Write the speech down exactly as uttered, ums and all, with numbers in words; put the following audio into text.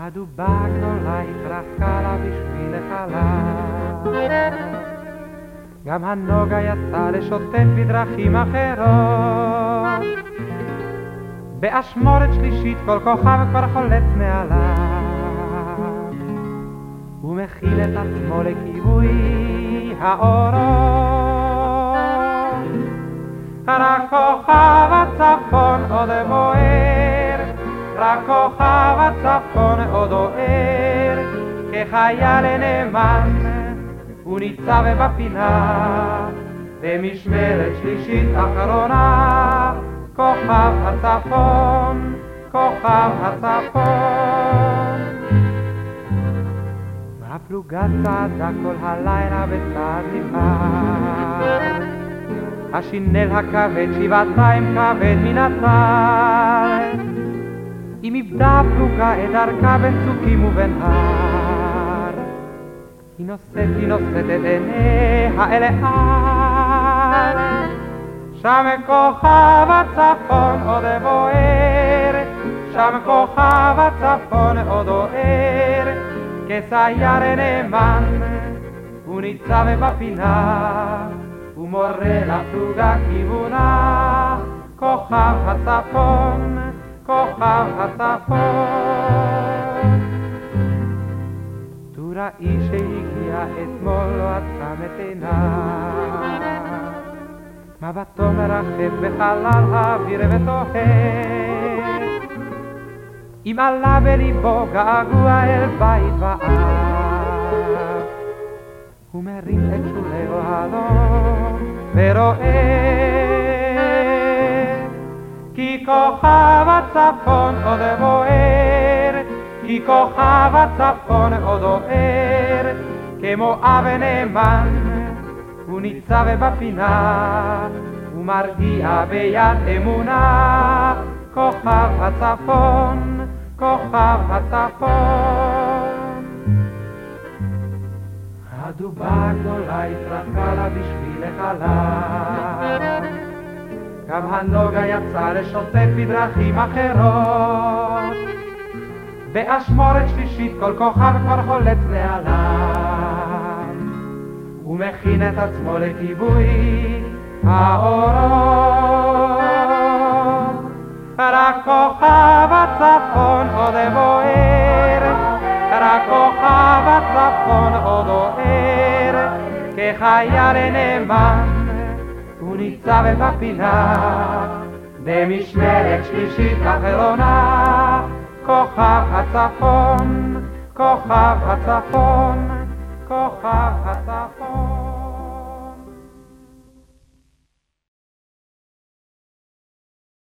הדובה הגדולה התרחקה לה בשביל החלל. גם הנוגה יצא לשוטט בדרכים אחרות. באשמורת שלישית כל כוכב כבר חולץ מעליו, הוא מכין את עצמו לכיבוי האורות. רק כוכב הצפון עוד בוער, רק כוכב הצפון עוד אוהר, כחייל נאמן הוא ניצב בפינה, במשמרת שלישית אחרונה. כוכב הצפון, כוכב הצפון. הפלוגה צעדה כל הלילה בצעד נמהר, השינל הכבד שבעתיים כבד מן הצד. אם איבדה הפלוגה את דרכה בין צוקים ובין הר, היא נושאת, היא נושאת את עיניה אל העל. שם כוכב הצפון עוד בוער, שם כוכב הצפון עוד אוהר, כסייר נאמן הוא ניצב בפינה, הוא מורה לפלוגה כיוונה. כוכב הצפון, כוכב הצפון. תוראי שהגיע אתמול לא עצם את עיניו, מבטו מרחף בחלל האוויר ותוהה, אם עלה בליבו געגוע אל בית ואב, הוא מרים את שולי אוהלו ורואה, כי כוכב הצפון עוד בוער, כי כוכב הצפון עוד אוהר, כמו אב נאמן הוא ניצב בפינה, הוא מרגיע ביד אמונה. כוכב הצפון, כוכב הצפון. הדובה הגדולה התרחקה לה בשביל החלל, גם הנוגה יצא לשוטט בדרכים אחרות. באשמורת שלישית כל כוכב כבר חולץ מעליו, הוא מכין את עצמו לכיבוי האורות. רק כוכב הצפון עוד בוער, רק כוכב הצפון עוד אוהר, כחייל נאמן הוא ניצב בפינה, במשמרת שלישית אחרונה. כוכב הצפון, כוכב הצפון, כוכב הצפון.